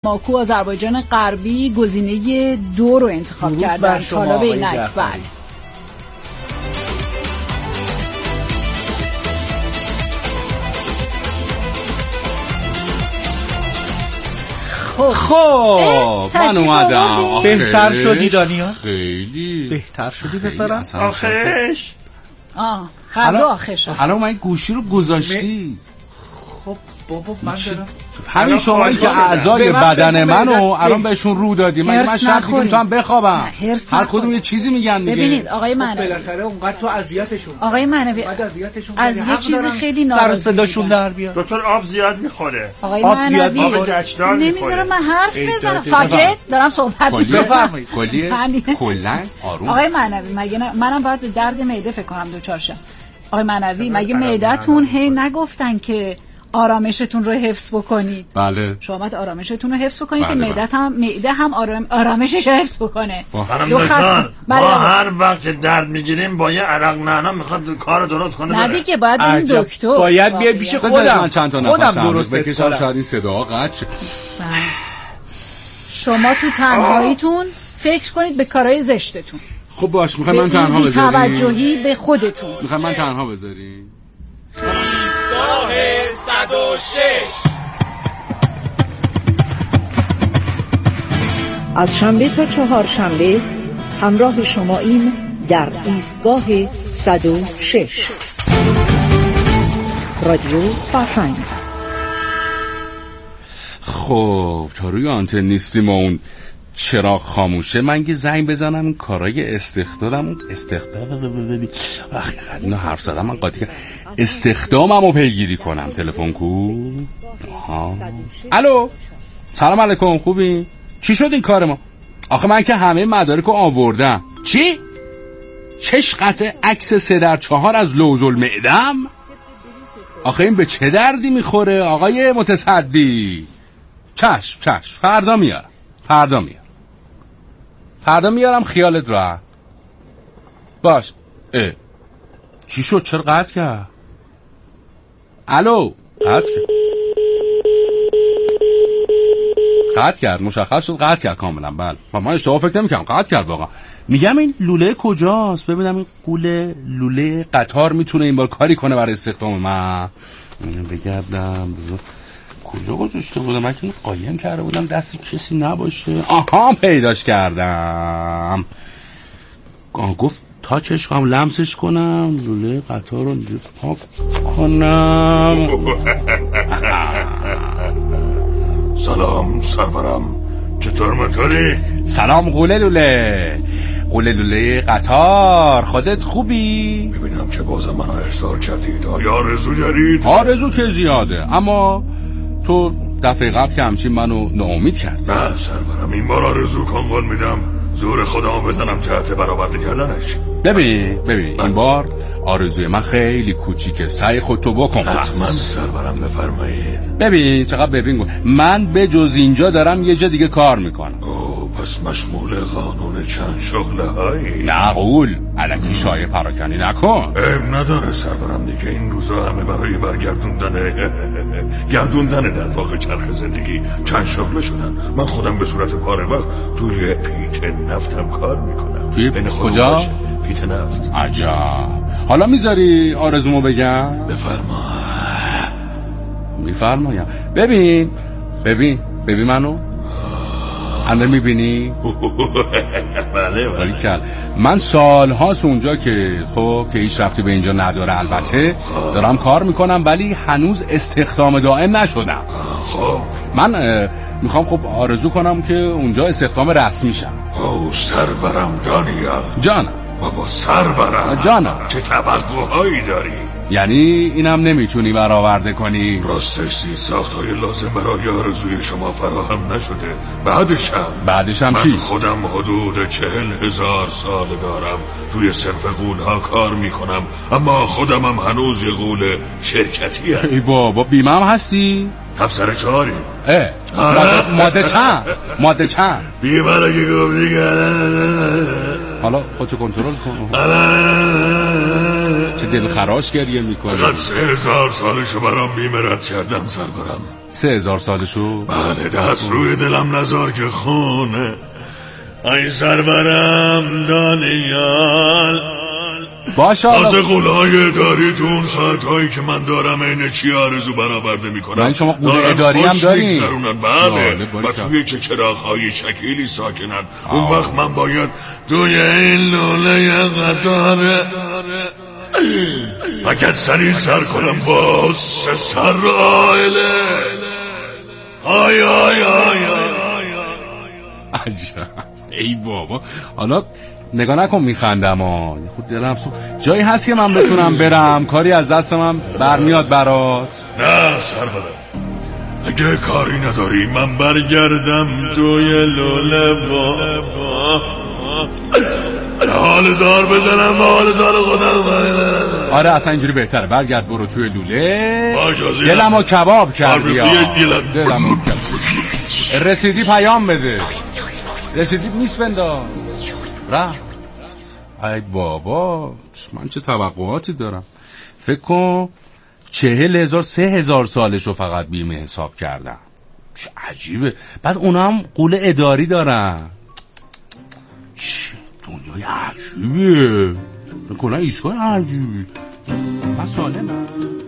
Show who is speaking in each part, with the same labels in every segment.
Speaker 1: باکو آذربایجان غربی گزینه 2 رو انتخاب کردن. طالب اینک. بله.
Speaker 2: خب من اومدم.
Speaker 3: بهتر شدی دانیال؟
Speaker 2: خیلی
Speaker 3: بهتر شدی پسرم؟
Speaker 4: آخش
Speaker 2: الان من گوشی رو گذاشتی.
Speaker 3: خب بابا من دارم
Speaker 2: همین شمایی که اعضای بدن منو الان بهشون رو دادی. من شب دیگه میتونم بخوابم. هر کدوم یه چیزی میگن دیگه.
Speaker 1: ببینید آقای معنوی،
Speaker 3: بالاخره اونقدر تو اذیتشون.
Speaker 1: آقای معنوی از یه چیزی خیلی ناراضی
Speaker 3: سر صداشون در بیاد.
Speaker 4: دکتر آب زیاد میخوره.
Speaker 1: آقای معنوی نمیذاره من حرف بزنم. ساکت دارم صحبت
Speaker 2: میکنم. کلا آروم.
Speaker 1: آقای معنوی مگه منم باید به درد معده فکر کنم دوچار شم. آقای معنوی مگه معده‌تون هی نگفتن که آرامشتون رو حفظ بکنید؟
Speaker 2: بله.
Speaker 1: شما باید آرامشتون رو حفظ بکنید که معده هم آرامشش رو حفظ بکنه.
Speaker 4: ما هر وقت درد میگیریم با یه عرق نعنا میخواد کار درست کنه.
Speaker 1: نه دیگه باید بریم دکتر.
Speaker 3: باید بیای پیش خودم
Speaker 2: درست بکشم. شاید این صدا قطع.
Speaker 1: شما تو تنهاییتون فکر کنید به کارهای زشتتون.
Speaker 2: خب باش میخوای من تنها بذاری؟
Speaker 1: توجهی به خودتون.
Speaker 2: میخوای من تنها بذاری؟
Speaker 5: ایستگاه 106
Speaker 6: از شنبه تا چهارشنبه همراه شماییم در ایستگاه 106 رادیو فرهنگ.
Speaker 2: خب تا روی آنتن نیستیم و اون چراغ خاموشه، من یه زنگ بزنم کارای استخدامم اینا حرف زدم من قاطی کنم استخداممو پیگیری کنم. تلفن کو؟ الو سلام علیکم، خوبی؟ چی شد این کار ما؟ آخه من که همه مدارکو آوردم. چی؟ چشقته عکس 3/4 از لوز المعدم؟ آخه این به چه دردی میخوره آقای متصدی؟ چشم فردا میارم خیالت راحت باش. چی شد؟ چرا قطع کرد؟ الو قطع کرد مشخص شد قطع کرد کاملا. بله من اشتباه فکر نمی‌کردم قطع کرد واقعا. میگم این لوله کجاست؟ ببینم این لوله قطار میتونه این بار کاری کنه برای استخدام من. بگردم کجا گذاشته بودم؟ من که قایم کرده بودم دست کسی نباشه. آها پیداش کردم. گفت تاچش کنم لمسش کنم لوله قطار رو پاک کنم.
Speaker 4: سلام سرورم، چطور مطوری؟
Speaker 2: سلام قوله لوله قطار، خودت خوبی؟
Speaker 4: ببینم چه بازم منو احضار کردید. آیا آرزو دارید؟
Speaker 2: آرزو که زیاده، اما تو دفعه قبل که همچین منو ناامید کرد.
Speaker 4: نه سرورم، این بار آرزو کن میدم زور خودمو بزنم جهت برآورده کردنش.
Speaker 2: ببین این بار آرزوی من خیلی کوچیکه، سعی خودتو بکن.
Speaker 4: حتما سرورم بفرمایید.
Speaker 2: ببین چقدر ببین من به جز اینجا دارم یه جا دیگه کار میکنم.
Speaker 4: پس مشمول قانون چند شغله هایی؟
Speaker 2: نه قول الکی شایع پراکنی نکن.
Speaker 4: عیب نداره سرورم دیگه، این روزا همه برای گردوندن در واقع چرخ زندگی چند شغله شدن. من خودم به صورت پاره وقت توی پیت نفتم کار میکنم.
Speaker 2: توی کجا؟
Speaker 4: پیت نفت.
Speaker 2: عجب. حالا میذاری آرزومو بگم؟ میفرمایم. ببین منو همه میبینی؟
Speaker 4: بله.
Speaker 2: من سالهاست اونجا که که هیچ رفتی به اینجا نداره، البته دارم کار میکنم ولی هنوز استخدام دائم نشدم. من میخوام آرزو کنم که اونجا استخدام رسمی شم.
Speaker 4: سرورم دانیال
Speaker 2: جانم.
Speaker 4: بابا سرورم
Speaker 2: جانم.
Speaker 4: چه توقعهایی داری؟
Speaker 2: یعنی اینم نمیتونی برآورده کنی؟
Speaker 4: راستش ساختهای لازم برای آرزوی شما فراهم نشده. بعدش هم
Speaker 2: چی؟
Speaker 4: من خودم حدود 40,000 سال دارم توی صرف غول‌ها کار میکنم، اما خودمم هنوز یه غول شرکتی هم.
Speaker 2: ای بابا بیمه هم هستی؟
Speaker 4: تبصره چهاری.
Speaker 2: ماده چند؟
Speaker 4: بیمه رو که گفتی
Speaker 2: حالا خودشو کنترل کن. چه دلخراش گریه میکنه.
Speaker 4: فقط 3000 سالشو برام بیمرد کردم سرورم.
Speaker 2: 3000 سالشو؟
Speaker 4: بله، دست روی دلم نزار که خونه. ای سرورم دانیال،
Speaker 2: باشه
Speaker 4: تازه قولهای اداری تو اون ساعتهایی که من دارم اینه چی آرزو برآورده میکنم.
Speaker 2: من شما قول اداری هم داریم؟
Speaker 4: بله، و توی چه چراغ‌های شکیلی ساکنن. اون وقت من باید توی این لوله قطاره اگه سری سر کنم با سر آیله. آی آی آی
Speaker 2: ای بابا، حالا نگاه نکن میخندم ها، خود دلم جایی هست که من بتونم برم؟ کاری از دست من برمیاد برات؟
Speaker 4: نه سرورم، اگه کاری نداری من برگردم توی لوله با حال زار بزنم با حال زار خودم.
Speaker 2: آره اصلا اینجوری بهتره، برگرد برو توی لوله.
Speaker 4: باشه،
Speaker 2: دلمو کباب کردی یا دلمو کباب. رسیدی پیام بده، رسیدی میس بنداز رفت. ای بابا، من چه توقعاتی دارم. فکر کن 40,000 3000 سالشو فقط بیمه حساب کردم. چه عجیبه. بعد اونا هم قول اداری دارن. دنیای عجیبیه، نکنه ایسای عجیبی. من سالمم.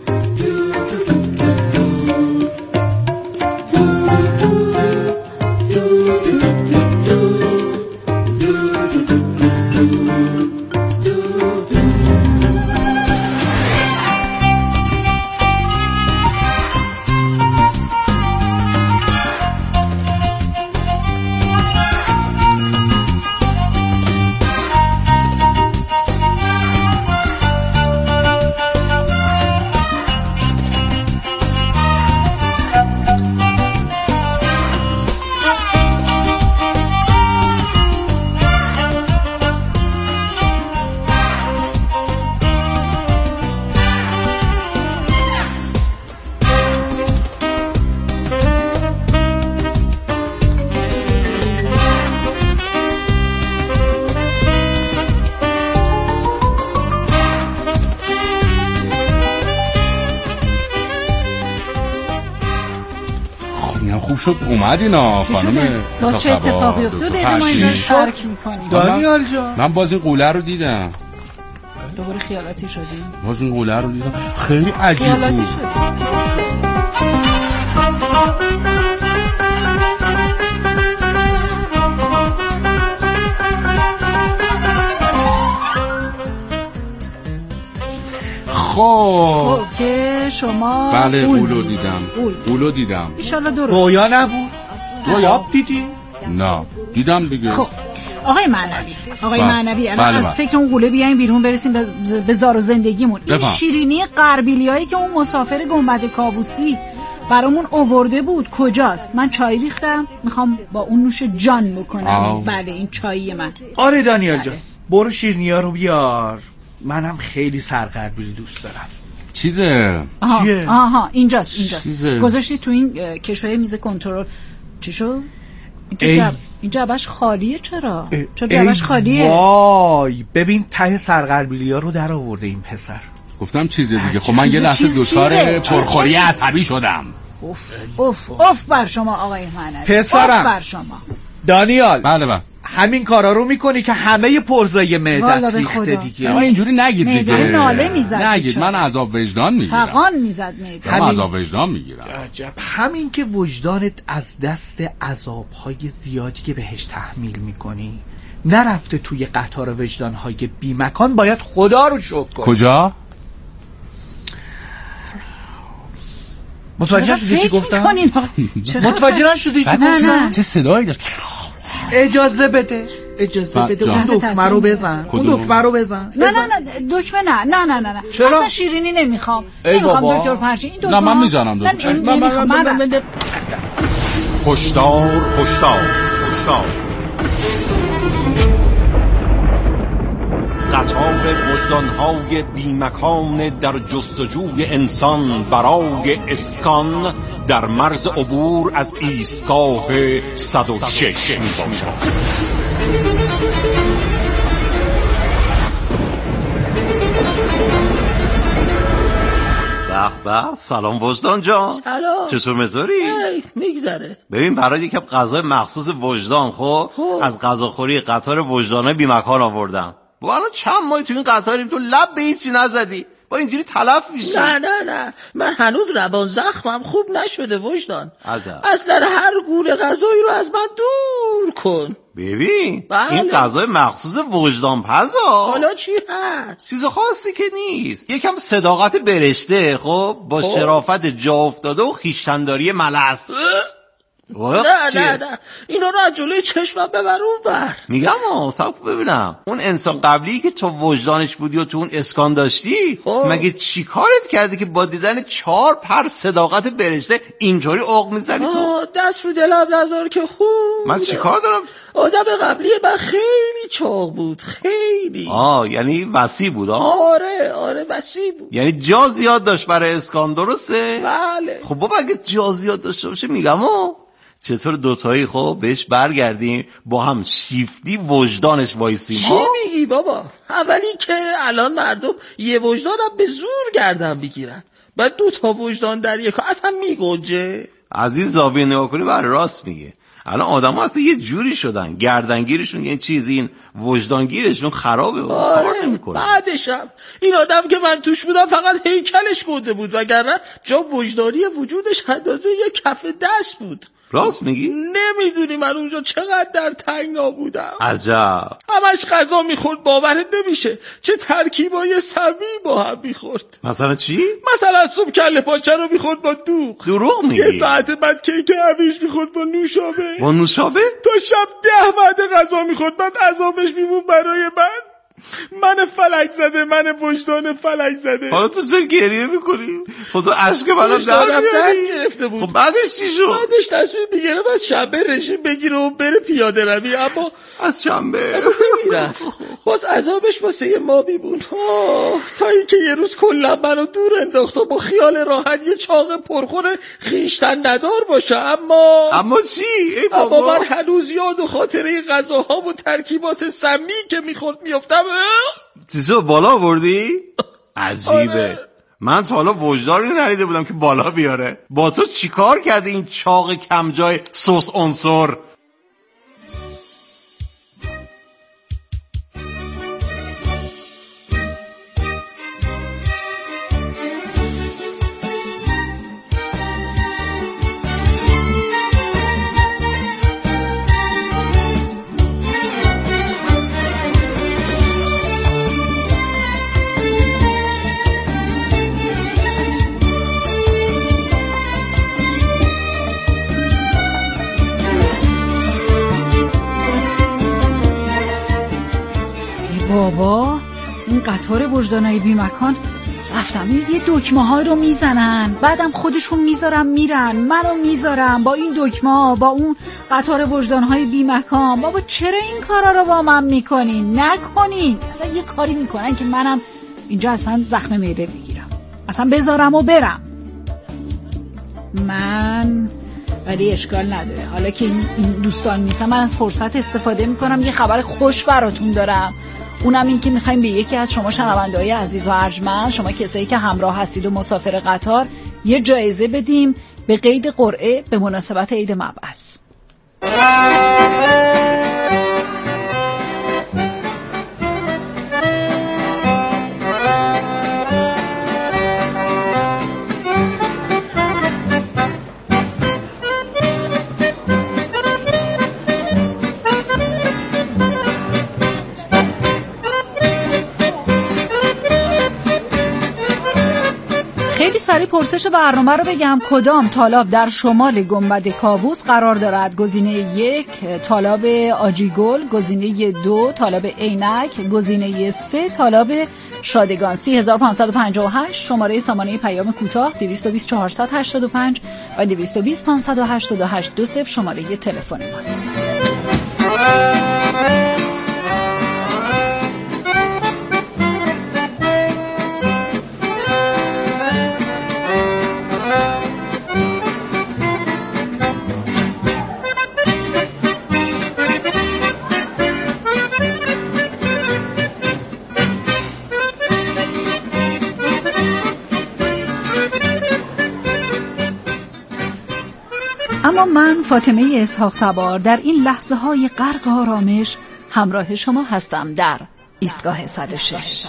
Speaker 2: خوب شد اومدینا خانم.
Speaker 1: با چه اتفاقی افتاده ما اینو ترک میکنیم؟
Speaker 3: دانیال جان،
Speaker 2: من باز این قوله رو دیدم.
Speaker 1: دوباره خیالاتی شدیم.
Speaker 2: باز این قوله رو دیدم، خیلی عجیب بود. خب
Speaker 1: که شما
Speaker 2: بله قولو دیدم. قولو دیدم.
Speaker 1: ایشالله درست.
Speaker 3: رویا نبود؟ رویا دیدی؟
Speaker 2: نه دیدم دیگه.
Speaker 1: خب آقای معنوی الان از فکر اون قوله بیایم بیرون برسیم به زار و زندگیمون. این شیرینی قربیلیایی که اون مسافر گنبد کابوسی برامون آورده بود کجاست؟ من چای ریختم، میخوام با اون نوش جان بکنم. بله این چایی من.
Speaker 3: آره دانیال جان، برو شیرینی‌ها رو بیار. منم خیلی سرقربیلی دوست دارم.
Speaker 2: چیزه؟
Speaker 3: چیه؟
Speaker 1: اینجاست. گذاشتی تو این کشوی میز کنترل. چی شد؟ این جعبش خالیه. چرا جعبش خالیه؟
Speaker 3: وای ببین ته سرقربیلی‌ها رو در آورده این پسر.
Speaker 2: گفتم چیزه دیگه. خب من یه لحظه دچار پرخوری عصبی شدم.
Speaker 1: اوف بر شما آقای معنوی.
Speaker 3: پسرم
Speaker 1: اوف بر شما
Speaker 3: دانیال.
Speaker 2: بله
Speaker 3: همین کارا رو میکنی که همه پرزای معدت ریخته دیگه.
Speaker 2: اما اینجوری نگید دیگه.
Speaker 1: ناله میزد.
Speaker 2: نگید، من عذاب وجدان میگیرم.
Speaker 1: فقان میزد معده.
Speaker 2: من عذاب وجدان میگیرم.
Speaker 3: عجب. همین که وجدانت از دست عذابهای زیادی که بهش تحمیل میکنی نرفته توی قطار وجدانهای بی مکان، باید خدا رو شکر کنی.
Speaker 2: کجا؟
Speaker 3: متوجه شدی چی گفتم؟ متوجه نشدی چی گفتم؟
Speaker 2: چه صدایی داشت؟
Speaker 3: اجازه بده اون دکمه رو بزن.
Speaker 1: نه دکمه نه
Speaker 3: چرا؟
Speaker 1: اصلا شیرینی نمیخوام دکتر پرچین. این دکمه
Speaker 2: نه من میزنم دکتر.
Speaker 1: من
Speaker 5: هشدار قطار وجدانهای بیمکان در جستجوی انسان برای اسکان در مرز عبور از ایستگاه 106 می باشد. به سلام وجدان جان.
Speaker 7: سلام.
Speaker 5: چطور مزاری؟
Speaker 7: میگذره.
Speaker 5: ببین برای یکم غذای مخصوص وجدان خب از غذاخوری قطار وجدانای بیمکان آوردم. با الان چند ماه تو این قطاریم، تو لب به هیچی نزدی، با اینجوری تلف میشی.
Speaker 7: نه من هنوز روان زخمم خوب نشده وجدان.
Speaker 5: عجب.
Speaker 7: اصلا هر گونه غذایی رو از من دور کن.
Speaker 5: ببین
Speaker 7: بله.
Speaker 5: این غذای مخصوص وجدان پزا.
Speaker 7: حالا چی هست؟
Speaker 5: چیز خاصی که نیست، یکم صداقت برشته خب با شرافت جا افتاده و خویشتنداری ملس.
Speaker 7: نه اینا رو از جلوی چشمم ببر اون بر.
Speaker 5: میگم صبر ببینم اون انسان قبلی که تو وجدانش بودی و تو اون اسکان داشتی مگه چی کارت کرده که با دیدن 4 پر صداقت برشته اینطوری عق میزنی تو؟
Speaker 7: دست رو دلم نذار که خوب.
Speaker 5: من چی کار دارم؟
Speaker 7: آدم قبلی من خیلی چاق بود، خیلی.
Speaker 5: یعنی وسیع بود.
Speaker 7: آره وسیع بود،
Speaker 5: یعنی جا زیاد داشت برای اسکان، درسته؟
Speaker 7: بله.
Speaker 5: خب بابا اگه جا زیاد داشته باشه میگم چطور دوتایی خب بهش برگردیم با هم شیفتی وجدانش وایسیم.
Speaker 7: چی میگی بابا؟ اولی که الان مردم یه وجدانم به زور گردن بگیرن، بعد 2 تا وجدان در یک اصلا میگنجه.
Speaker 5: عزیز زاویه نگاه کنی برای راست میگه. الان آدم ها اصلا یه جوری شدن گردنگیرشون یه چیزی، این وجدانگیرشون خرابه و کار نمیکنه.
Speaker 7: بعدشم این آدم که من توش بودم فقط هیکلش گنده بود، وگرنه جا وجدانی وجودش اندازه یه کف دست بود.
Speaker 5: راست میگی؟
Speaker 7: نمیدونی من اونجا چقدر در تنگنا بودم.
Speaker 5: عجب.
Speaker 7: همش غذا میخورد، باورت نمیشه چه ترکیبای سمی با هم میخورد.
Speaker 5: مثلا چی؟
Speaker 7: مثلا صبح کله پاچه رو میخورد با دوغ.
Speaker 5: دروغ میگی؟
Speaker 7: یه ساعت بعد کیک هویج میخورد با نوشابه.
Speaker 5: با نوشابه؟
Speaker 7: تا شب 10 بعد غذا میخورد، بعد عذابش میمون برای من فلک زده، من وجدان فلک زده.
Speaker 5: حالا تو چرا گریه میکنی؟ خب تو عشق منو درد
Speaker 7: گرفته بود.
Speaker 5: خب بعدش چی شد؟
Speaker 7: بعدش تصمیم میگیره از شنبه رژیم بگیره و بره پیاده روی، اما
Speaker 5: از شنبه
Speaker 7: نمیرفت. باز عذابش واسه ما میبود تا اینکه یه روز کلا منو دور انداخت و با خیال راحت یه چاق پرخور خیشتن ندار باشه.
Speaker 5: اما چی؟
Speaker 7: اما من هنوز یاد و خاطره غذاها و ترکیبات سمی که میخورد میافتم.
Speaker 5: چیزو بالا بردی؟ عجیبه. من تا حالا وجدانی ندیده بودم که بالا بیاره. با تو چیکار کرده این چاق کم جای سس عنصر؟
Speaker 1: بابا این قطار وجدانای بیمکان رفتم یه دکمه ها رو میزنن، بعدم خودشون میذارن میرن، منو میذارن با این دکمه ها، با اون قطار وجدانهای بیمکان. بابا چرا این کارا رو با من میکنین؟ نکنین. اصلا یه کاری میکنن که منم اینجا اصلا زخم معده بگیرم، اصلا بذارم و برم. ولی اشکال نداره، حالا که این دوستان نیستن من از فرصت استفاده میکنم یه خبر خوش براتون دارم. اونم این که میخوایم به یکی از شما شنونده‌های عزیز و ارجمند، شما کسایی که همراه هستید و مسافر قطار، یه جایزه بدیم به قید قرعه به مناسبت عید مبعث. خیلی سریع پرسش برنامه رو بگم. کدام تالاب در شمال گنبد کاووس قرار دارد؟ گزینه 1 تالاب آجیگل، گزینه 2 تالاب عینک، گزینه 3 تالاب شادگان. 3558 شماره سامانه پیام کوتاه 220 485 و 220 588 20 شماره تلفن ماست. اما من فاطمه اسحاق تبار در این لحظه های غرق آرامش همراه شما هستم در ایستگاه 106.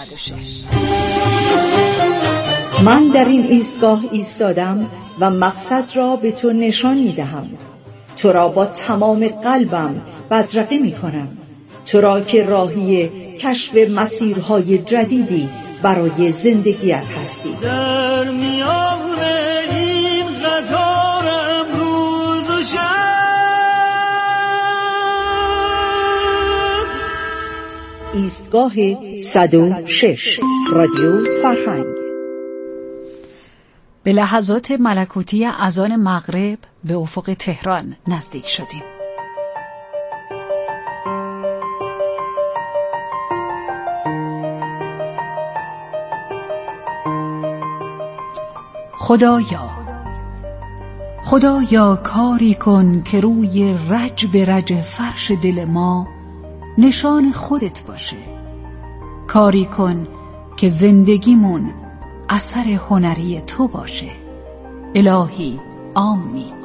Speaker 6: من در این ایستگاه ایستادم و مقصد را به تو نشان می دهم. تو را با تمام قلبم بدرقه می کنم. تو را که راهی کشف مسیرهای جدیدی برای زندگیت هستی.
Speaker 8: در میان این قطار امروز و شب
Speaker 6: ایستگاه 106 رادیو فرهنگ.
Speaker 1: به لحظات ملکوتی اذان مغرب به افق تهران نزدیک شدیم. خدایا کاری کن که روی رج به رج فرش دل ما نشان خودت باشه. کاری کن که زندگیمون اثر هنری تو باشه. الهی آمین.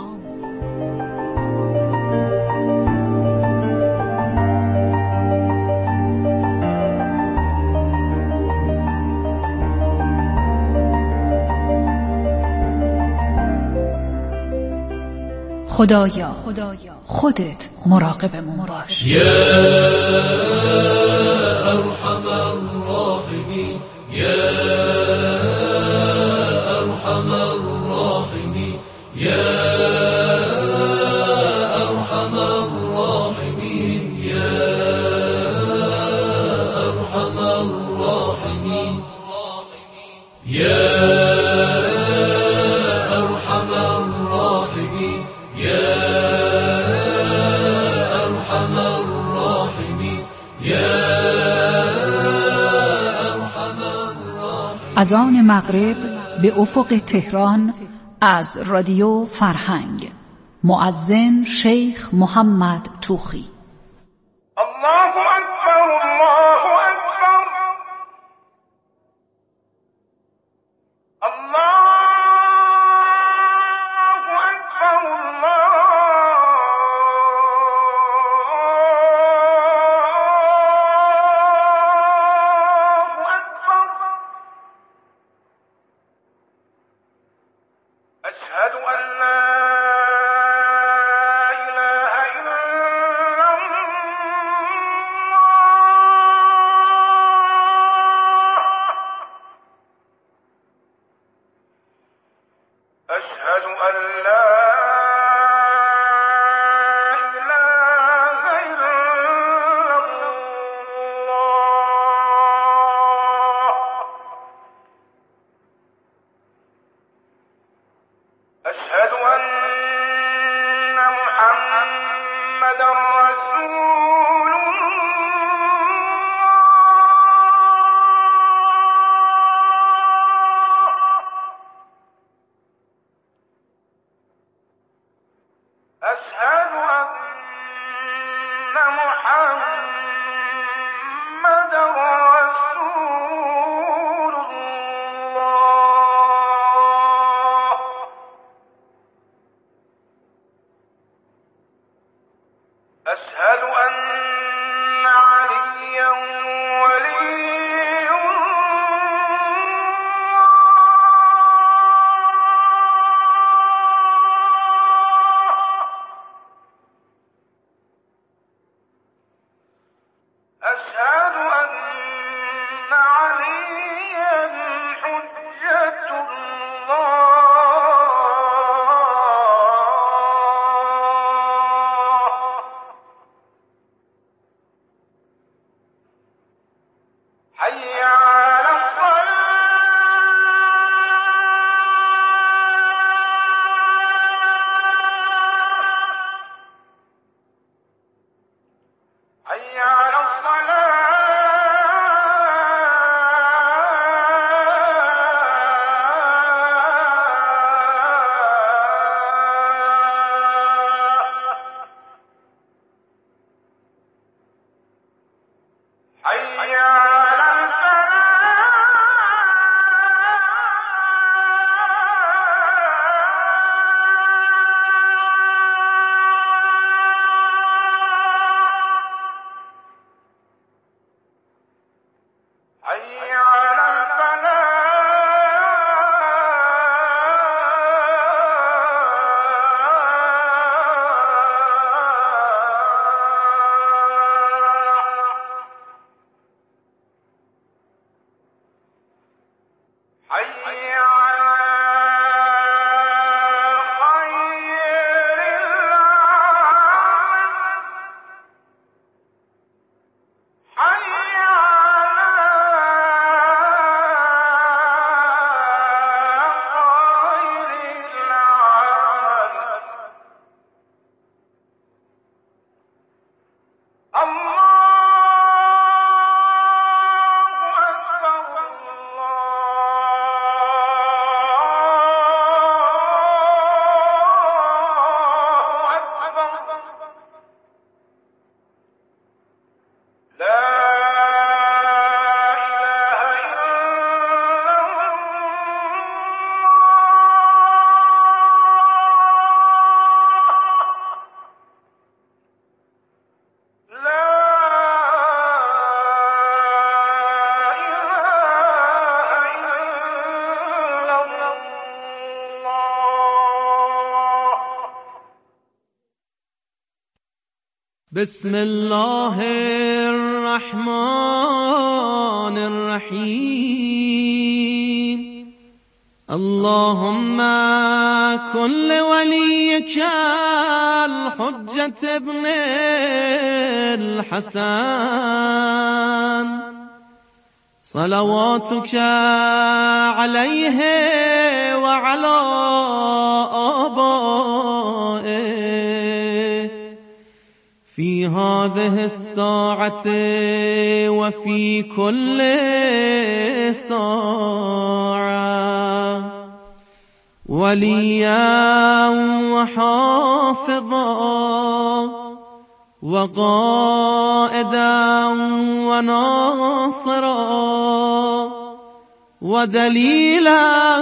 Speaker 1: خدایا خودت مراقبمون باش.
Speaker 8: یا ارحم الراحمین، یا ارحم الراحمین، یا ارحم الراحمین، یا ارحم الراحمین، یا ارحم الراحمین، یا ارحم الراحمین، یا ارحم الراحمین.
Speaker 1: اذان مغرب به افق تهران از رادیو فرهنگ. مؤذن شیخ محمد توخی.
Speaker 9: الله اکبر، الله اکبر، الله اکبر، الله اکبر. اشهد ان لا اله الا الله. أشهد أن لا إله إلا الله. أشهد أن محمدا رسول أشهد أن محمدا رسول الله. أشهد أن عليا ولي أشهد أن عليا حجة الله.
Speaker 10: بسم الله الرحمن الرحیم اللهم کن لولیک الحجة ابن الحسن صلواتك علیه وعلى آبائه في هذه الساعة وفي كل ساعة وليا وحافظا وقائدا وناصرا ودليلا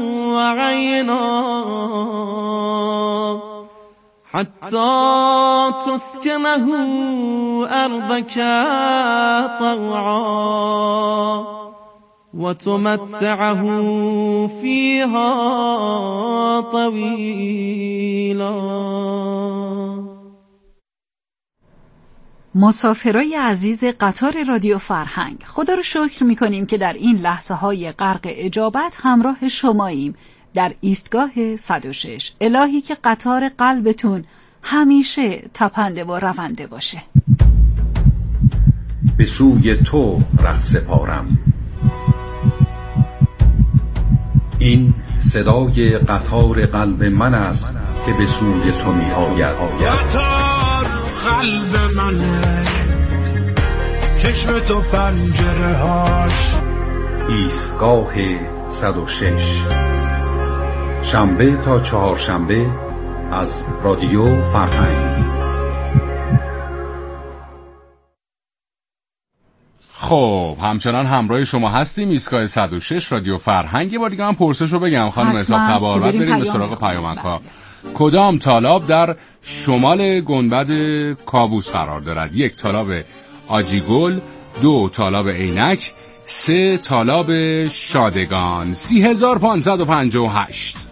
Speaker 10: وعينا حتى تسكنه أرضك طوعا وتمتعه فيها طويلا.
Speaker 1: مسافرای عزیز قطار رادیو فرهنگ، خدا رو شکر میکنیم که در این لحظه های غرق اجابت همراه شماییم در ایستگاه 106. الهی که قطار قلبتون همیشه تپنده و رونده باشه.
Speaker 11: به سوی تو ره سپارم. این صدای قطار قلب من است که به سوی تو می آید.
Speaker 12: قطار قلب منه، چشم تو پنجره هاش.
Speaker 11: ایستگاه 106 شنبه تا چهارشنبه از رادیو فرهنگ.
Speaker 2: خب همچنان همراه شما هستیم. ایستگاه 106 رادیو فرهنگ. یه بار دیگه هم پرسش رو بگم خانم اسحاق تبار، بعد بریم به سراغ پیامک‌ها. کدام تالاب در شمال گنبد کاووس قرار دارد؟ 1 تالاب آجیگل، 2 تالاب عینک، 3 تالاب شادگان. 30558.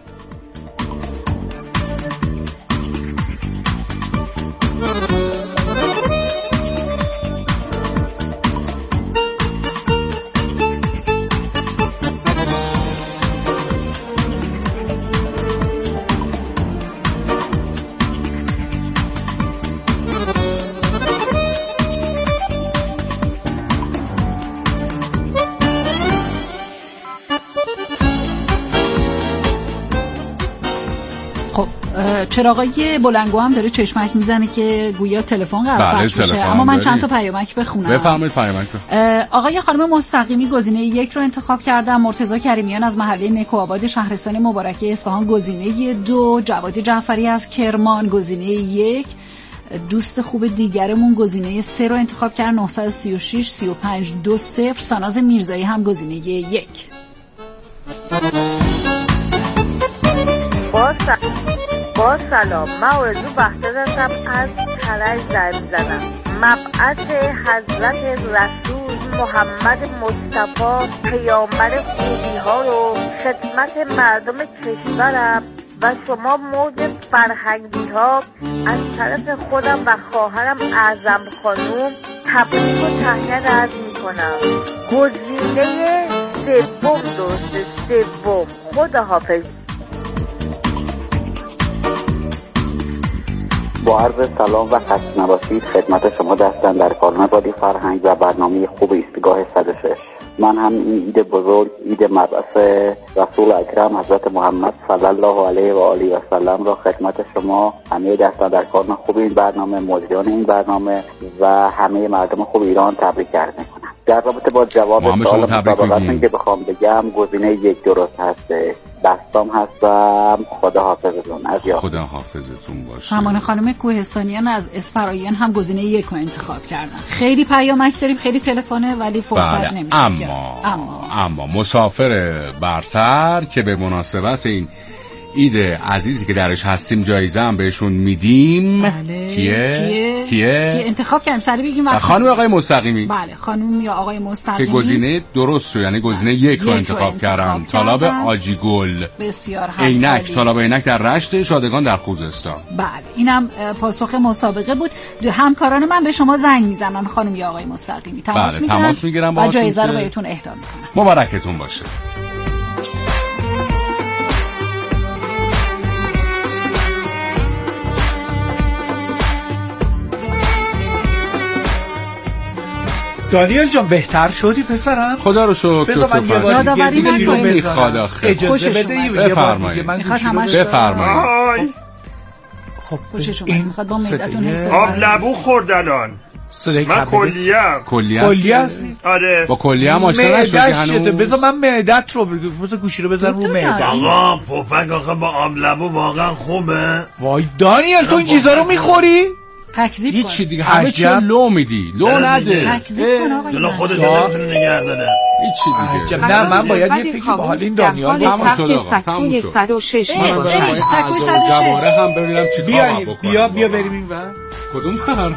Speaker 1: چراغای بلنگو هم داره چشمک میزنه که گویا تلفن قرار پخش بشه، اما من چند تا پیامک بخونم.
Speaker 2: بفرمایید پیامک.
Speaker 1: آقای خانم مستقیمی گزینه 1 رو انتخاب کردم. مرتضی کریمیان از محله نکوآباد شهرستان مبارکه اصفهان گزینه 2. جواد جعفری از کرمان گزینه 1. دوست خوب دیگرمون گزینه 3 رو انتخاب کرد. 936 35 20. ساناز میرزایی هم گزینه 1.
Speaker 13: با سلام، من آرزو بهزاد هستم از کرج زنگ زدم. مبعث حضرت رسول محمد مصطفی پیامبر خوبی ها رو خدمت مردم کشورم و شما موج فرهنگی ها از طرف خودم و خواهرم اعظم خانوم تبریک و تهنیت عرض میکنم. گزینه 3 درسته. 3. خداحافظ.
Speaker 14: با عرض سلام و خسته نباشید خدمت شما دستن در کارنامه رادیو فرهنگ و برنامه خوب ایستگاه 106. من هم این عید بزرگ، عید مبعث رسول اکرم حضرت محمد صلی الله علیه و آله و سلم را خدمت شما همه دستان در کارنامه خوب این برنامه، مجریان این برنامه و همه مردم خوب ایران تبریک عرض میکنم. در رابطه با جواب سوال مسابقتون که بخوام بگم گزینه 1 درست هسته. دستام هستم. خدا حافظتون.
Speaker 2: خدا حافظتون باشه.
Speaker 1: سامان خانم کوهستانیان از اسفرایان هم گزینه 1 رو انتخاب کردن. خیلی پیامک داریم، خیلی تلفنه، ولی فرصت نمیشه.
Speaker 2: اما مسافر برسر که به مناسبت این عید عزیزی که درش هستیم جایزه هم بهشون میدیم.
Speaker 1: بله.
Speaker 2: کیه؟
Speaker 1: انتخاب کردیم سری بگیم.
Speaker 2: خانم آقای مستقیمی.
Speaker 1: بله خانم یا آقای مستقیمی
Speaker 2: که گزینه درست شد، یعنی گزینه یک رو انتخاب کردن. طالاب آجی گل.
Speaker 1: بسیار
Speaker 2: عینک، طالاب عینک در رشت، شادگان در خوزستان.
Speaker 1: بله اینم پاسخ مسابقه بود. همکاران من به شما زنگ میزنن خانم یا آقای مستقیمی،
Speaker 2: تماس میگیرن
Speaker 1: و جایزه رو بهتون اهدا میکنن.
Speaker 2: مبارکتون باشه.
Speaker 3: دانیل جان بهتر شدی پسرم؟
Speaker 2: خدا رو شکر.
Speaker 3: بذار من یه بار
Speaker 1: یادآوری
Speaker 2: نمیخواد آخه.
Speaker 3: اجازه بده یه بار دیگه من
Speaker 2: بفرمایید.
Speaker 1: خب خوشش اومد میخواد با معدتون حساب.
Speaker 15: آب لبو خورد الان. من
Speaker 2: کلیه هستی؟
Speaker 15: آره.
Speaker 2: با کلیه هم آشنا نشدی هنوز؟
Speaker 3: بذار من معدت رو بذار گوشی رو بزن رو معدت.
Speaker 15: آقا پفک آخه با آب لبو واقعا خوبه؟
Speaker 3: وای دانیل تو این چیزا رو میخوری؟
Speaker 1: تکذیب کن.
Speaker 2: هیچی دیگه همه چی لو میدی. لو نده.
Speaker 1: تکذیب کن آقا.
Speaker 15: جلو خودش نمیتونه نگه داره.
Speaker 2: هیچی دیگه.
Speaker 3: نه من باید یه فکری با حال این دانیال
Speaker 2: تموم شد آقا. تموم شد.
Speaker 1: 106
Speaker 2: سکوی 106 جواره هم ببینم چیکار بکنم.
Speaker 3: بیا بریم اینور.
Speaker 2: کدوم بر؟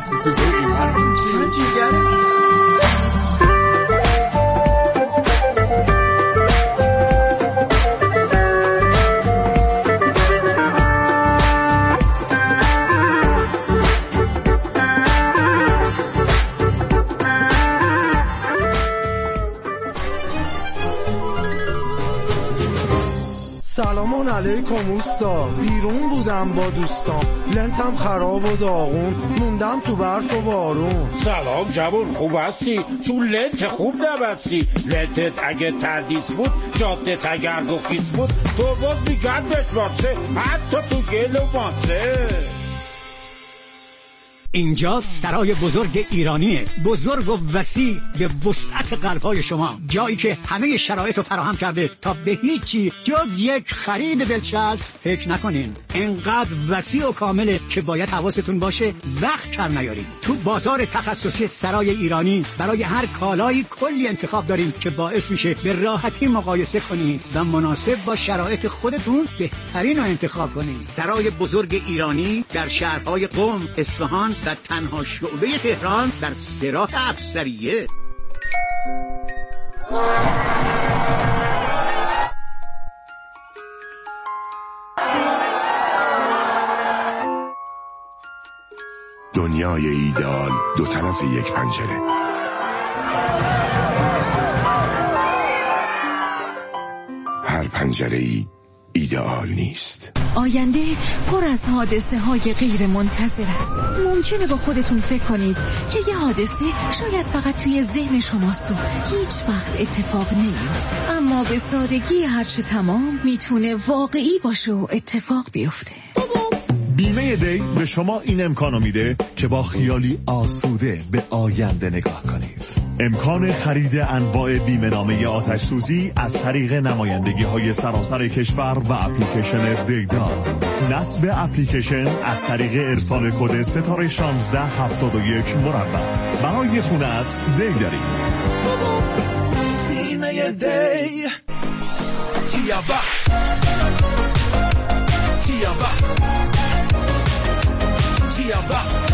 Speaker 12: سلامان علیکم اوستا، بیرون بودم با دوستام، لنتم خراب و داغون، موندم تو برف و بارون.
Speaker 16: سلام جوون خوب هستی؟ تو لنت خوب نبستی، لنتت اگه تردیس بود، جادت اگر گفیس بود، تو باز میگردت باسه، حتی تو گل و ماسه.
Speaker 17: اینجا سرای بزرگ ایرانیه، بزرگ و وسیع به وسعت قلب‌های شما، جایی که همه شرایط رو فراهم کرده تا به هیچی جز یک خرید دلچسب فکر نکنین. اینقدر وسیع و کامله که باید حواستون باشه وقت کم نیارید. تو بازار تخصصی سرای ایرانی برای هر کالایی کلی انتخاب داریم که باعث میشه به راحتی مقایسه کنین و مناسب با شرایط خودتون بهترین رو انتخاب کنین. سرای بزرگ ایرانی در شهرهای قم، اصفهان و تنها شعبه تهران در سراح افسریه.
Speaker 18: دنیای ایدئال دو طرف یک پنجره. هر پنجره‌ای ایدئال نیست.
Speaker 19: آینده پر از حادثه های غیر منتظر است. ممکنه با خودتون فکر کنید که یه حادثه شاید فقط توی ذهن شماست و هیچ وقت اتفاق نمیفته، اما به سادگی هرچه تمام میتونه واقعی باشه و اتفاق بیفته.
Speaker 20: بیمه دی به شما این امکانو میده که با خیالی آسوده به آینده نگاه کنید. امکان خرید انواع بیمه نامه آتش سوزی از طریق نمایندگی های سراسر کشور و اپلیکیشن دیدا. نصب اپلیکیشن از طریق ارسال کد ستاره 1671 مربع. برای خونت دی داریم.
Speaker 12: بیمه دی تیابا تیابا تیابا